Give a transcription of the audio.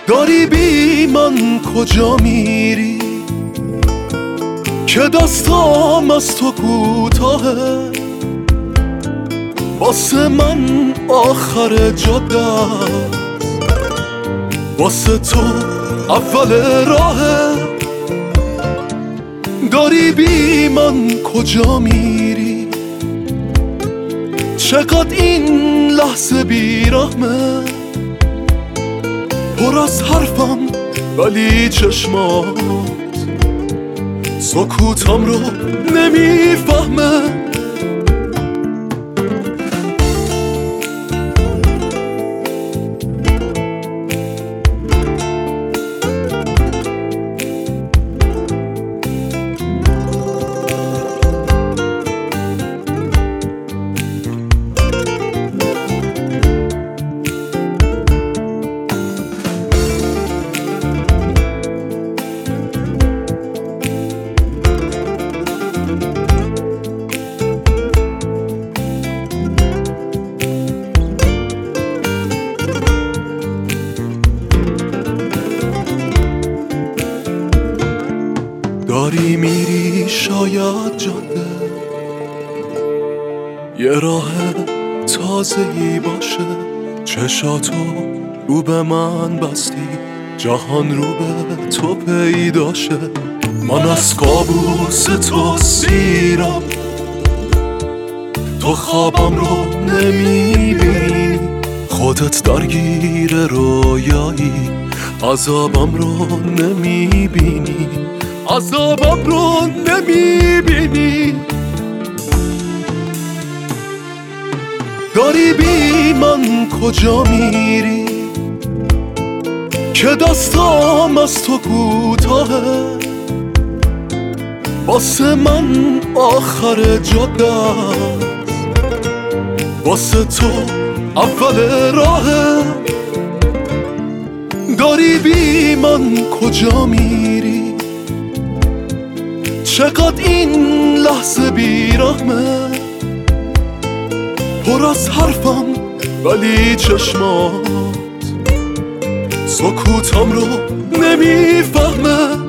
داری بی من کجا میری که دستام از تو کوتاهه، واسه من آخر جاده، واسه تو اول راهه. داری بی من کجا میری، چقدر این لحظه بیرحمه، پر از حرفم ولی چشمات سکوتم رو نمیفهمه. داری میری شاید جاده، یه راه تازه‌ای باشه، چشاتو رو به من بستی، جهان رو به تو پیداشه. من از کابوس تو سیرم، تو خوابم رو نمیبینی، خودت درگیر رویایی، عذابم رو نمیبینی، عذابم رو نمیبینی. داری بی من کجا میری که دستام از تو کوتاهه، واسه من آخر جاده، واسه تو اول راهه. داری بی من کجا میری، چقدر این لحظه بیرحمه، پر از حرفم ولی چشمات سکوتم رو نمیفهمه.